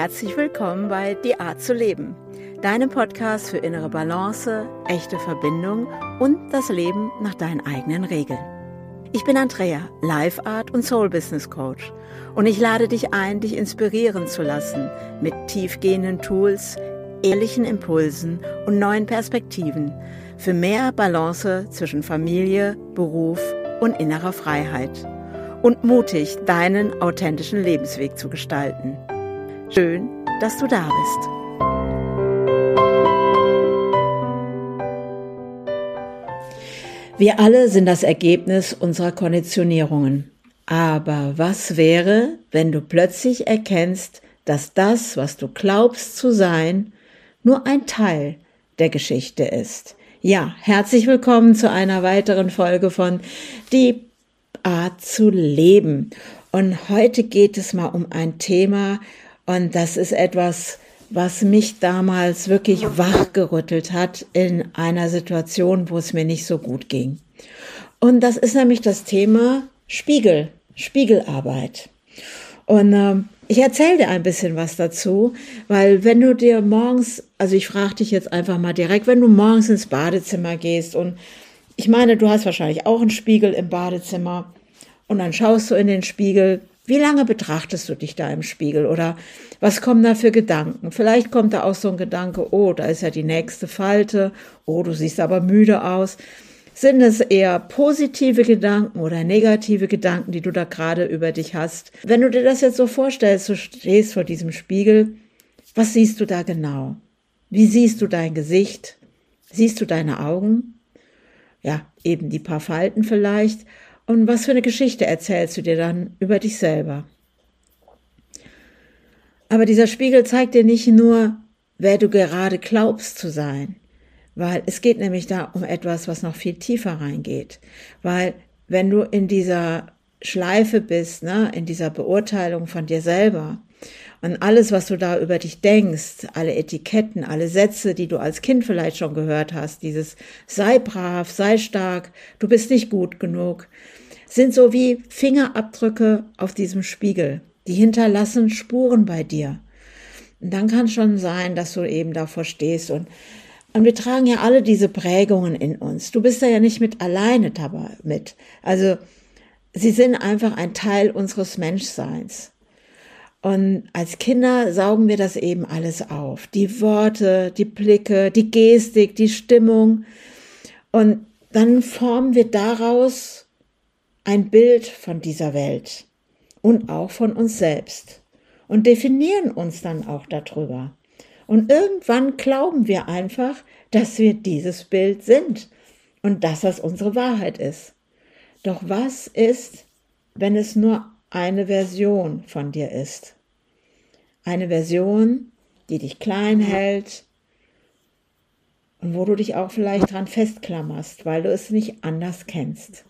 Herzlich willkommen bei Die Art zu leben, deinem Podcast für innere Balance, echte Verbindung und das Leben nach deinen eigenen Regeln. Ich bin Andrea, Life Art und Soul Business Coach und ich lade dich ein, dich inspirieren zu lassen mit tiefgehenden Tools, ehrlichen Impulsen und neuen Perspektiven für mehr Balance zwischen Familie, Beruf und innerer Freiheit und mutig deinen authentischen Lebensweg zu gestalten. Schön, dass du da bist. Wir alle sind das Ergebnis unserer Konditionierungen. Aber was wäre, wenn du plötzlich erkennst, dass das, was du glaubst zu sein, nur ein Teil der Geschichte ist? Ja, herzlich willkommen zu einer weiteren Folge von Die Art zu leben. Und heute geht es mal um ein Thema, und das ist etwas, was mich damals wirklich wachgerüttelt hat in einer Situation, wo es mir nicht so gut ging. Und das ist nämlich das Thema Spiegelarbeit. Und ich erzähle dir ein bisschen was dazu, weil wenn du dir morgens, also ich frage dich jetzt einfach mal direkt, wenn du morgens ins Badezimmer gehst und ich meine, du hast wahrscheinlich auch einen Spiegel im Badezimmer und dann schaust du in den Spiegel, wie lange betrachtest du dich da im Spiegel oder was kommen da für Gedanken? Vielleicht kommt da auch so ein Gedanke, oh, da ist ja die nächste Falte, oh, du siehst aber müde aus. Sind es eher positive Gedanken oder negative Gedanken, die du da gerade über dich hast? Wenn du dir das jetzt so vorstellst, du stehst vor diesem Spiegel, was siehst du da genau? Wie siehst du dein Gesicht? Siehst du deine Augen? Ja, eben die paar Falten vielleicht. Und was für eine Geschichte erzählst du dir dann über dich selber? Aber dieser Spiegel zeigt dir nicht nur, wer du gerade glaubst zu sein, weil es geht nämlich da um etwas, was noch viel tiefer reingeht. Weil wenn du in dieser Schleife bist, ne, in dieser Beurteilung von dir selber und alles, was du da über dich denkst, alle Etiketten, alle Sätze, die du als Kind vielleicht schon gehört hast, dieses sei brav, sei stark, du bist nicht gut genug, sind so wie Fingerabdrücke auf diesem Spiegel. Die hinterlassen Spuren bei dir. Und dann kann schon sein, dass du eben davor stehst und wir tragen ja alle diese Prägungen in uns. Du bist da ja nicht mit alleine dabei mit. Also sie sind einfach ein Teil unseres Menschseins. Und als Kinder saugen wir das eben alles auf. Die Worte, die Blicke, die Gestik, die Stimmung. Und dann formen wir daraus ein Bild von dieser Welt und auch von uns selbst und definieren uns dann auch darüber. Und irgendwann glauben wir einfach, dass wir dieses Bild sind und dass das unsere Wahrheit ist. Doch was ist, wenn es nur eine Version von dir ist? Eine Version, die dich klein hält und wo du dich auch vielleicht dran festklammerst, weil du es nicht anders kennst.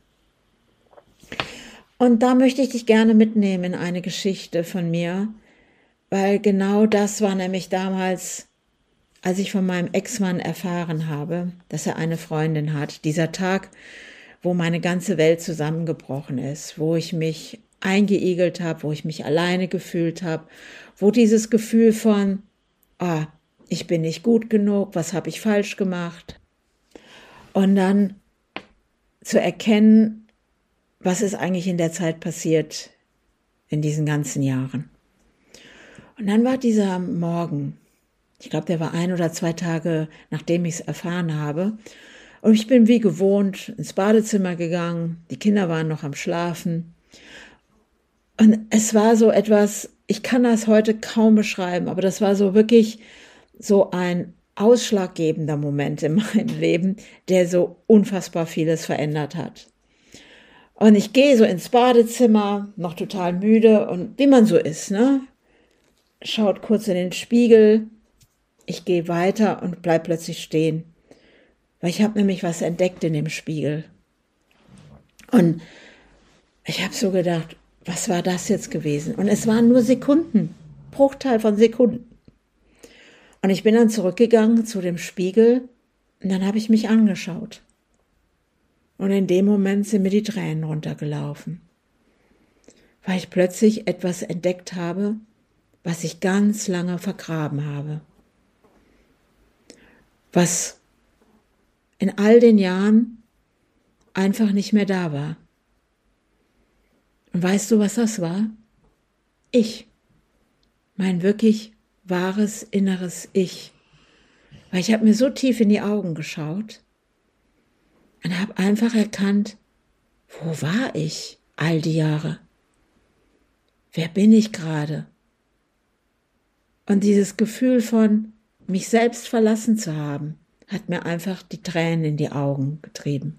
Und da möchte ich dich gerne mitnehmen in eine Geschichte von mir, weil genau das war nämlich damals, als ich von meinem Ex-Mann erfahren habe, dass er eine Freundin hat. Dieser Tag, wo meine ganze Welt zusammengebrochen ist, wo ich mich eingeigelt habe, wo ich mich alleine gefühlt habe, wo dieses Gefühl von, ich bin nicht gut genug, was habe ich falsch gemacht? Und dann zu erkennen, was ist eigentlich in der Zeit passiert, in diesen ganzen Jahren. Und dann war dieser Morgen, ich glaube, der war 1 oder 2 Tage, nachdem ich es erfahren habe. Und ich bin wie gewohnt ins Badezimmer gegangen, die Kinder waren noch am Schlafen. Und es war so etwas, ich kann das heute kaum beschreiben, aber das war so wirklich so ein ausschlaggebender Moment in meinem Leben, der so unfassbar vieles verändert hat. Und ich gehe so ins Badezimmer, noch total müde und wie man so ist, ne? Schaut kurz in den Spiegel, ich gehe weiter und bleib plötzlich stehen, weil ich habe nämlich was entdeckt in dem Spiegel. Und ich habe so gedacht, was war das jetzt gewesen? Und es waren nur Sekunden, Bruchteil von Sekunden. Und ich bin dann zurückgegangen zu dem Spiegel und dann habe ich mich angeschaut. Und in dem Moment sind mir die Tränen runtergelaufen, weil ich plötzlich etwas entdeckt habe, was ich ganz lange vergraben habe. Was in all den Jahren einfach nicht mehr da war. Und weißt du, was das war? Ich. Mein wirklich wahres inneres Ich. Weil ich habe mir so tief in die Augen geschaut und habe einfach erkannt, wo war ich all die Jahre? Wer bin ich gerade? Und dieses Gefühl von mich selbst verlassen zu haben, hat mir einfach die Tränen in die Augen getrieben.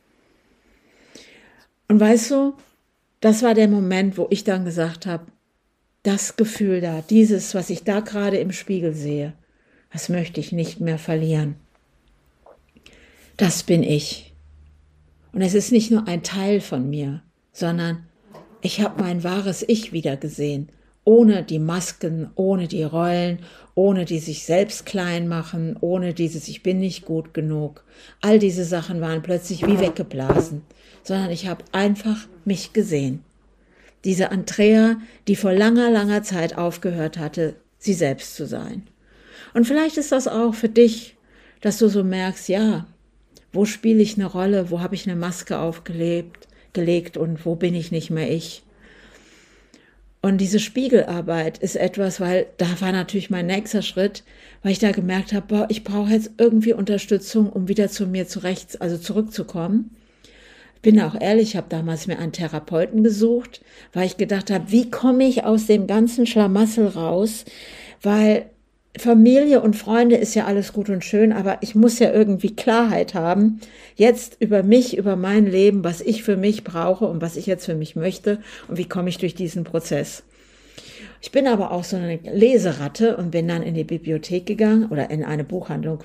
Und weißt du, das war der Moment, wo ich dann gesagt habe, das Gefühl da, dieses, was ich da gerade im Spiegel sehe, das möchte ich nicht mehr verlieren. Das bin ich. Und es ist nicht nur ein Teil von mir, sondern ich habe mein wahres Ich wieder gesehen, ohne die Masken, ohne die Rollen, ohne die sich selbst klein machen, ohne dieses Ich bin nicht gut genug. All diese Sachen waren plötzlich wie weggeblasen, sondern ich habe einfach mich gesehen. Diese Andrea, die vor langer, langer Zeit aufgehört hatte, sie selbst zu sein. Und vielleicht ist das auch für dich, dass du so merkst, ja, wo spiele ich eine Rolle, wo habe ich eine Maske gelegt und wo bin ich nicht mehr ich. Und diese Spiegelarbeit ist etwas, weil da war natürlich mein nächster Schritt, weil ich da gemerkt habe, boah, ich brauche jetzt irgendwie Unterstützung, um wieder zu mir zurückzukommen. Ich bin auch ehrlich, ich habe damals mir einen Therapeuten gesucht, weil ich gedacht habe, wie komme ich aus dem ganzen Schlamassel raus, weil Familie und Freunde ist ja alles gut und schön, aber ich muss ja irgendwie Klarheit haben, jetzt über mich, über mein Leben, was ich für mich brauche und was ich jetzt für mich möchte und wie komme ich durch diesen Prozess. Ich bin aber auch so eine Leseratte und bin dann in die Bibliothek gegangen oder in eine Buchhandlung.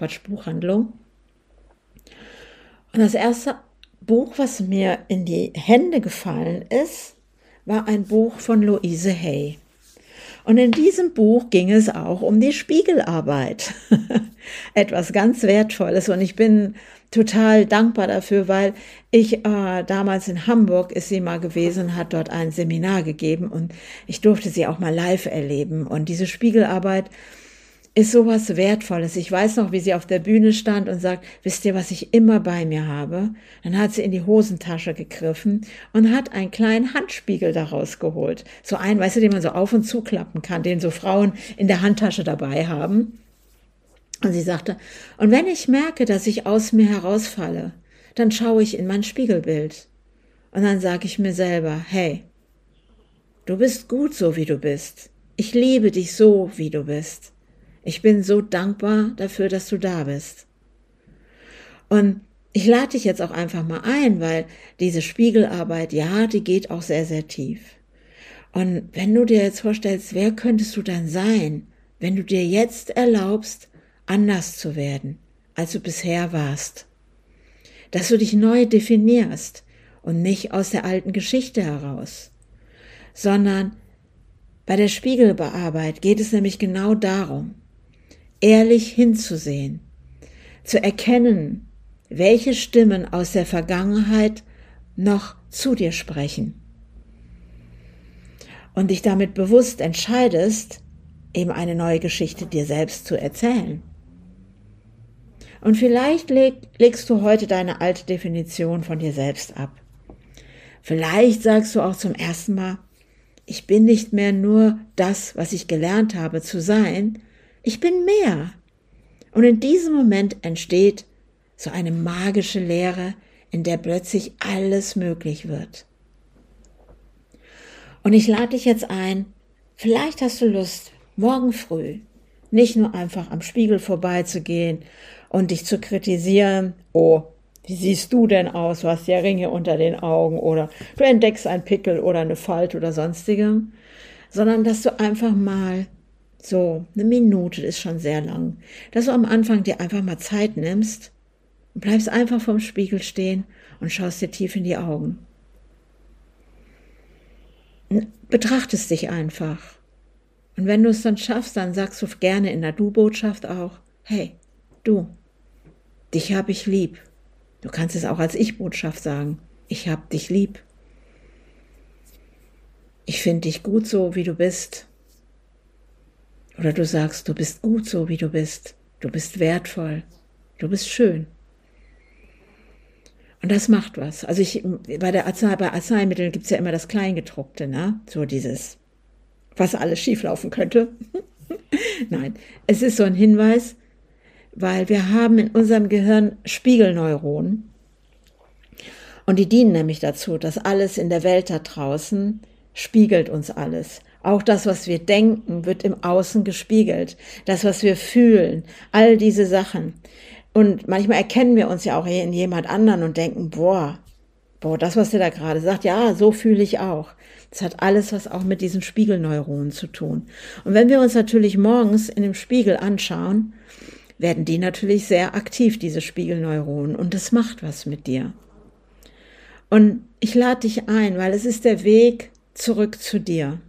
Und das erste Buch, was mir in die Hände gefallen ist, war ein Buch von Louise Hay. Und in diesem Buch ging es auch um die Spiegelarbeit. Etwas ganz Wertvolles. Und ich bin total dankbar dafür, weil ich damals in Hamburg ist sie mal gewesen, hat dort ein Seminar gegeben und ich durfte sie auch mal live erleben. Und diese Spiegelarbeit ist sowas Wertvolles. Ich weiß noch, wie sie auf der Bühne stand und sagt, wisst ihr, was ich immer bei mir habe? Dann hat sie in die Hosentasche gegriffen und hat einen kleinen Handspiegel daraus geholt. So einen, weißt du, den man so auf und zuklappen kann, den so Frauen in der Handtasche dabei haben. Und sie sagte, und wenn ich merke, dass ich aus mir herausfalle, dann schaue ich in mein Spiegelbild. Und dann sage ich mir selber, hey, du bist gut so, wie du bist. Ich liebe dich so, wie du bist. Ich bin so dankbar dafür, dass du da bist. Und ich lade dich jetzt auch einfach mal ein, weil diese Spiegelarbeit, ja, die geht auch sehr, sehr tief. Und wenn du dir jetzt vorstellst, wer könntest du dann sein, wenn du dir jetzt erlaubst, anders zu werden, als du bisher warst? Dass du dich neu definierst und nicht aus der alten Geschichte heraus, sondern bei der Spiegelarbeit geht es nämlich genau darum, ehrlich hinzusehen, zu erkennen, welche Stimmen aus der Vergangenheit noch zu dir sprechen. Und dich damit bewusst entscheidest, eben eine neue Geschichte dir selbst zu erzählen. Und vielleicht legst du heute deine alte Definition von dir selbst ab. Vielleicht sagst du auch zum ersten Mal, ich bin nicht mehr nur das, was ich gelernt habe zu sein, ich bin mehr. Und in diesem Moment entsteht so eine magische Leere, in der plötzlich alles möglich wird. Und ich lade dich jetzt ein, vielleicht hast du Lust, morgen früh nicht nur einfach am Spiegel vorbeizugehen und dich zu kritisieren, oh, wie siehst du denn aus, du hast ja Ringe unter den Augen oder du entdeckst einen Pickel oder eine Falte oder sonstigem, sondern dass du einfach mal so eine Minute, ist schon sehr lang, dass du am Anfang dir einfach mal Zeit nimmst und bleibst einfach vorm Spiegel stehen und schaust dir tief in die Augen. Betrachtest dich einfach. Und wenn du es dann schaffst, dann sagst du gerne in der Du-Botschaft auch, hey, du, dich hab ich lieb. Du kannst es auch als Ich-Botschaft sagen. Ich hab dich lieb. Ich finde dich gut so, wie du bist. Oder du sagst, du bist gut so, wie du bist. Du bist wertvoll. Du bist schön. Und das macht was. Also bei Arzneimitteln gibt es ja immer das Kleingedruckte, ne? So dieses, was alles schieflaufen könnte. Nein, es ist so ein Hinweis, weil wir haben in unserem Gehirn Spiegelneuronen. Und die dienen nämlich dazu, dass alles in der Welt da draußen spiegelt uns alles. Auch das, was wir denken, wird im Außen gespiegelt. Das, was wir fühlen, all diese Sachen. Und manchmal erkennen wir uns ja auch in jemand anderen und denken, boah, das, was der da gerade sagt, ja, so fühle ich auch. Das hat alles was auch mit diesen Spiegelneuronen zu tun. Und wenn wir uns natürlich morgens in dem Spiegel anschauen, werden die natürlich sehr aktiv, diese Spiegelneuronen. Und das macht was mit dir. Und ich lade dich ein, weil es ist der Weg zurück zu dir.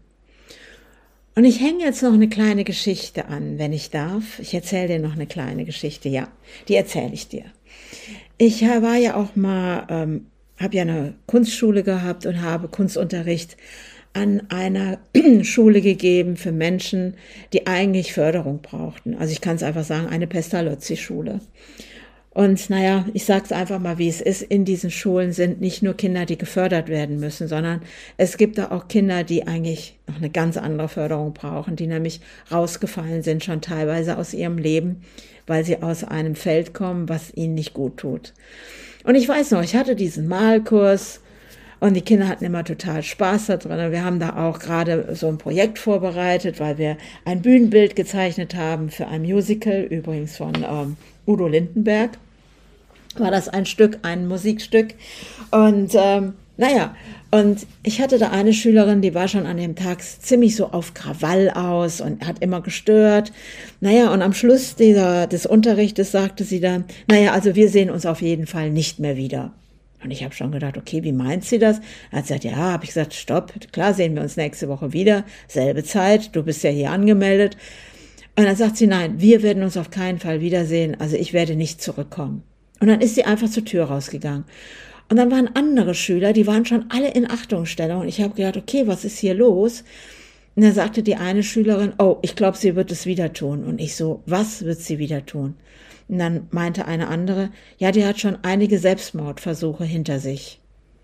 Und ich hänge jetzt noch eine kleine Geschichte an, wenn ich darf. Ich erzähle dir noch eine kleine Geschichte, ja, die erzähle ich dir. Ich war ja auch mal, habe ja eine Kunstschule gehabt und habe Kunstunterricht an einer Schule gegeben für Menschen, die eigentlich Förderung brauchten. Also ich kann es einfach sagen, eine Pestalozzi-Schule. Und naja, ich sage es einfach mal, wie es ist. In diesen Schulen sind nicht nur Kinder, die gefördert werden müssen, sondern es gibt da auch Kinder, die eigentlich noch eine ganz andere Förderung brauchen, die nämlich rausgefallen sind, schon teilweise aus ihrem Leben, weil sie aus einem Feld kommen, was ihnen nicht gut tut. Und ich weiß noch, ich hatte diesen Malkurs und die Kinder hatten immer total Spaß da drin. Wir haben da auch gerade so ein Projekt vorbereitet, weil wir ein Bühnenbild gezeichnet haben für ein Musical, übrigens von Udo Lindenberg. War das ein Musikstück. Und naja, und ich hatte da eine Schülerin, die war schon an dem Tag ziemlich so auf Krawall aus und hat immer gestört. Naja, und am Schluss des Unterrichtes sagte sie dann, naja, also wir sehen uns auf jeden Fall nicht mehr wieder. Und ich habe schon gedacht, okay, wie meint sie das? Er hat gesagt, ja, habe ich gesagt, stopp, klar sehen wir uns nächste Woche wieder, selbe Zeit, du bist ja hier angemeldet. Und dann sagt sie, nein, wir werden uns auf keinen Fall wiedersehen, also ich werde nicht zurückkommen. Und dann ist sie einfach zur Tür rausgegangen. Und dann waren andere Schüler, die waren schon alle in Achtungsstellung. Und ich habe gedacht, okay, was ist hier los? Und dann sagte die eine Schülerin, oh, ich glaube, sie wird es wieder tun. Und ich so, was wird sie wieder tun? Und dann meinte eine andere, ja, die hat schon einige Selbstmordversuche hinter sich.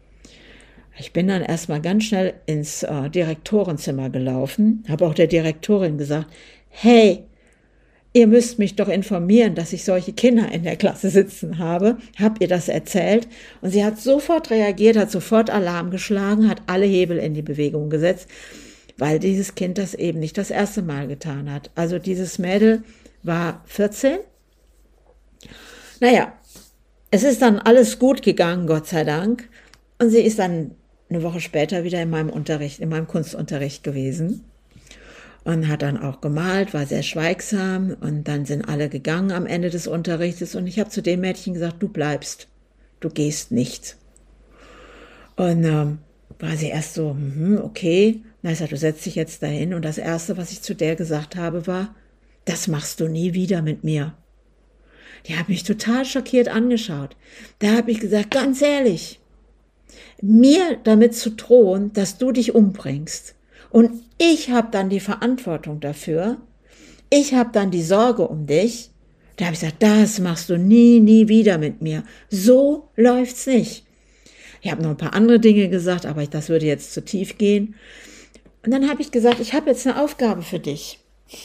Ich bin dann erstmal ganz schnell ins Direktorenzimmer gelaufen, habe auch der Direktorin gesagt, hey, ihr müsst mich doch informieren, dass ich solche Kinder in der Klasse sitzen habe. Habt ihr das erzählt? Und sie hat sofort reagiert, hat sofort Alarm geschlagen, hat alle Hebel in die Bewegung gesetzt, weil dieses Kind das eben nicht das erste Mal getan hat. Also dieses Mädel war 14. Naja, es ist dann alles gut gegangen, Gott sei Dank. Und sie ist dann eine Woche später wieder in meinem Kunstunterricht gewesen. Und hat dann auch gemalt, war sehr schweigsam und dann sind alle gegangen am Ende des Unterrichtes und ich habe zu dem Mädchen gesagt, du bleibst, du gehst nicht. Und war sie erst so, okay, na, ich sag, du setzt dich jetzt dahin und das Erste, was ich zu der gesagt habe, war, das machst du nie wieder mit mir. Die hat mich total schockiert angeschaut. Da habe ich gesagt, ganz ehrlich, mir damit zu drohen, dass du dich umbringst. Und ich habe dann die Verantwortung dafür. Ich habe dann die Sorge um dich. Da habe ich gesagt, das machst du nie wieder mit mir. So läuft's nicht. Ich habe noch ein paar andere Dinge gesagt, aber das würde jetzt zu tief gehen. Und dann habe ich gesagt, ich habe jetzt eine Aufgabe für dich.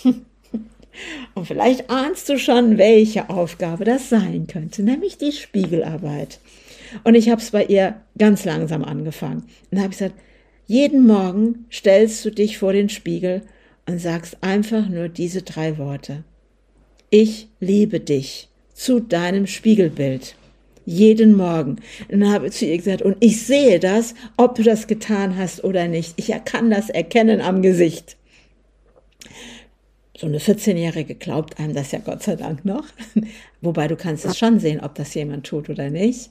Und vielleicht ahnst du schon, welche Aufgabe das sein könnte, nämlich die Spiegelarbeit. Und ich habe es bei ihr ganz langsam angefangen. Und da habe ich gesagt, jeden Morgen stellst du dich vor den Spiegel und sagst einfach nur diese 3 Worte. Ich liebe dich zu deinem Spiegelbild. Jeden Morgen. Und dann habe ich zu ihr gesagt, und ich sehe das, ob du das getan hast oder nicht. Ich kann das erkennen am Gesicht. So eine 14-Jährige glaubt einem das ja Gott sei Dank noch. Wobei du kannst es schon sehen, ob das jemand tut oder nicht.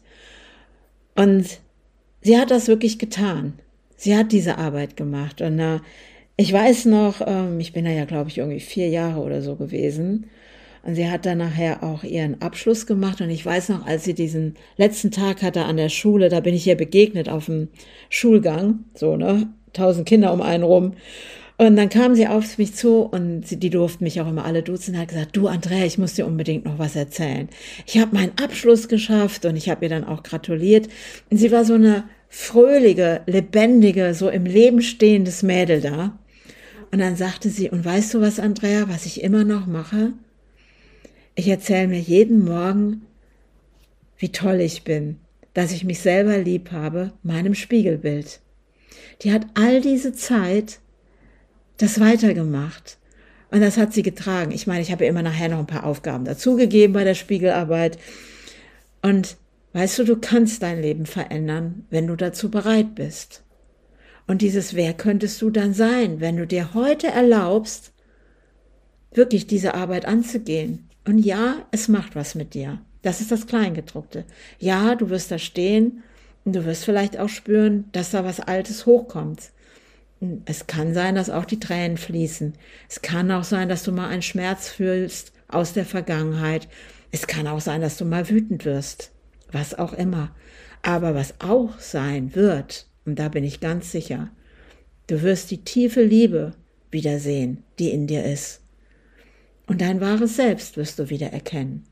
Und sie hat das wirklich getan. Sie hat diese Arbeit gemacht und ich weiß noch, ich bin da ja, glaube ich, irgendwie 4 Jahre oder so gewesen und sie hat dann nachher auch ihren Abschluss gemacht und ich weiß noch, als sie diesen letzten Tag hatte an der Schule, da bin ich ihr begegnet auf dem Schulgang, so 1000 Kinder um einen rum Und dann kam sie auf mich zu und die durften mich auch immer alle duzen und hat gesagt, du Andrea, ich muss dir unbedingt noch was erzählen. Ich habe meinen Abschluss geschafft und ich habe ihr dann auch gratuliert. Und sie war so eine fröhliche, lebendige, so im Leben stehendes Mädel da. Und dann sagte sie, und weißt du was, Andrea, was ich immer noch mache? Ich erzähle mir jeden Morgen, wie toll ich bin, dass ich mich selber lieb habe, meinem Spiegelbild. Die hat all diese Zeit das weitergemacht. Und das hat sie getragen. Ich meine, ich habe ihr immer nachher noch ein paar Aufgaben dazugegeben bei der Spiegelarbeit. Und weißt du, du kannst dein Leben verändern, wenn du dazu bereit bist. Und dieses Wer könntest du dann sein, wenn du dir heute erlaubst, wirklich diese Arbeit anzugehen. Und ja, es macht was mit dir. Das ist das Kleingedruckte. Ja, du wirst da stehen und du wirst vielleicht auch spüren, dass da was Altes hochkommt. Es kann sein, dass auch die Tränen fließen. Es kann auch sein, dass du mal einen Schmerz fühlst aus der Vergangenheit. Es kann auch sein, dass du mal wütend wirst. Was auch immer. Aber was auch sein wird, und da bin ich ganz sicher, du wirst die tiefe Liebe wiedersehen, die in dir ist. Und dein wahres Selbst wirst du wieder erkennen.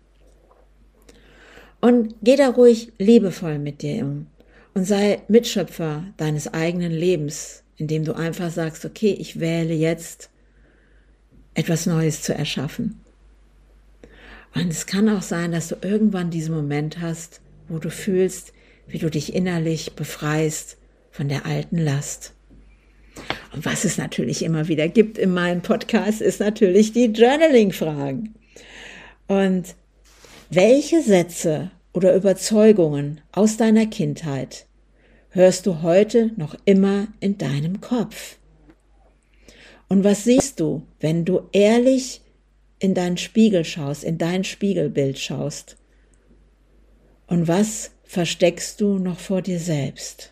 Und geh da ruhig liebevoll mit dir um und sei Mitschöpfer deines eigenen Lebens, indem du einfach sagst, okay, ich wähle jetzt, etwas Neues zu erschaffen. Und es kann auch sein, dass du irgendwann diesen Moment hast, wo du fühlst, wie du dich innerlich befreist von der alten Last. Und was es natürlich immer wieder gibt in meinem Podcast, ist natürlich die Journaling-Fragen. Und welche Sätze oder Überzeugungen aus deiner Kindheit hörst du heute noch immer in deinem Kopf? Und was siehst du, wenn du ehrlich in deinen Spiegel schaust, in dein Spiegelbild schaust? Und was versteckst du noch vor dir selbst?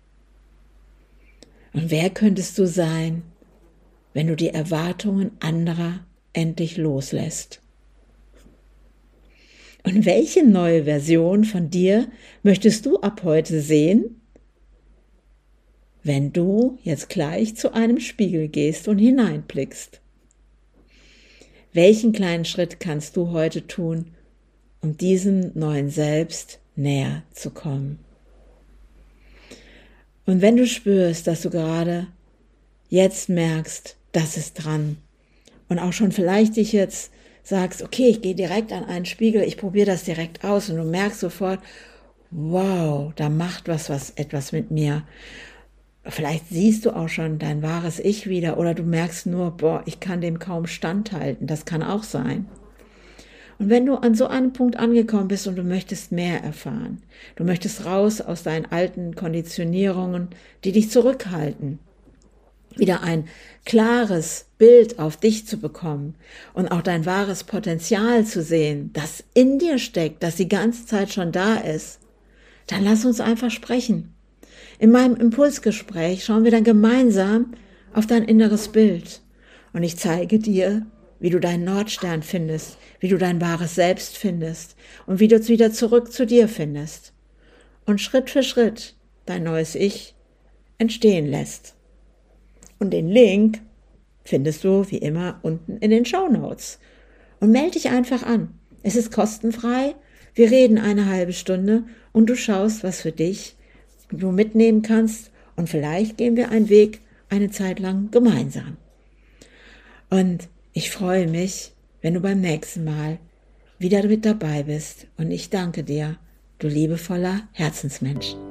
Und wer könntest du sein, wenn du die Erwartungen anderer endlich loslässt? Und welche neue Version von dir möchtest du ab heute sehen, wenn du jetzt gleich zu einem Spiegel gehst und hineinblickst? Welchen kleinen Schritt kannst du heute tun, um diesem neuen Selbst näher zu kommen? Und wenn du spürst, dass du gerade jetzt merkst, das ist dran und auch schon vielleicht dich jetzt sagst, okay, ich gehe direkt an einen Spiegel, ich probiere das direkt aus und du merkst sofort, wow, da macht etwas mit mir. Vielleicht siehst du auch schon dein wahres Ich wieder oder du merkst nur, boah, ich kann dem kaum standhalten. Das kann auch sein. Und wenn du an so einem Punkt angekommen bist und du möchtest mehr erfahren, du möchtest raus aus deinen alten Konditionierungen, die dich zurückhalten, wieder ein klares Bild auf dich zu bekommen und auch dein wahres Potenzial zu sehen, das in dir steckt, das die ganze Zeit schon da ist, dann lass uns einfach sprechen. In meinem Impulsgespräch schauen wir dann gemeinsam auf dein inneres Bild und ich zeige dir, wie du deinen Nordstern findest, wie du dein wahres Selbst findest und wie du es wieder zurück zu dir findest und Schritt für Schritt dein neues Ich entstehen lässt. Und den Link findest du wie immer unten in den Shownotes. Und melde dich einfach an. Es ist kostenfrei. Wir reden eine halbe Stunde und du schaust, was für dich du mitnehmen kannst. Und vielleicht gehen wir einen Weg eine Zeit lang gemeinsam. Und ich freue mich, wenn du beim nächsten Mal wieder mit dabei bist. Und ich danke dir, du liebevoller Herzensmensch.